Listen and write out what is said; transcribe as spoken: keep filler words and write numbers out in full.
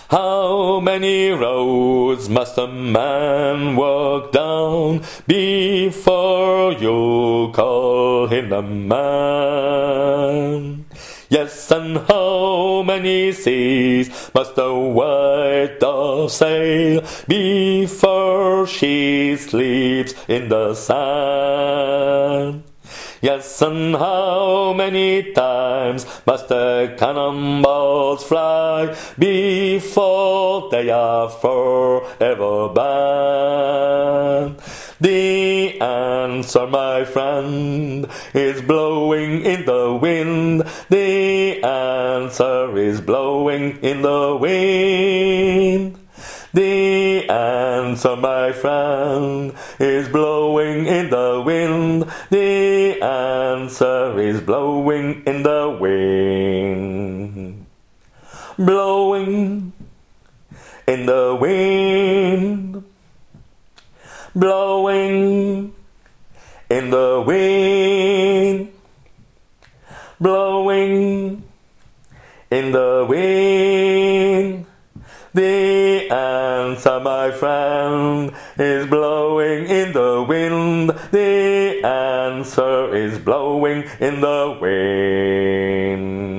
How many roads must a man walk down before you call him a man? Yes, and how many seas must the white dove sail before she sleeps in the sand? Yes, and how many times must the cannonballs fly before they are forever banned? The answer, my friend, is blowing in the wind. The answer is blowing in the wind. The answer, my friend, is blowing in the wind. The answer is blowing in the wind. Blowing in the wind. Blowing in the wind. Blowing in the wind. The answer, my friend, is blowing in the wind. The answer is blowing in the wind.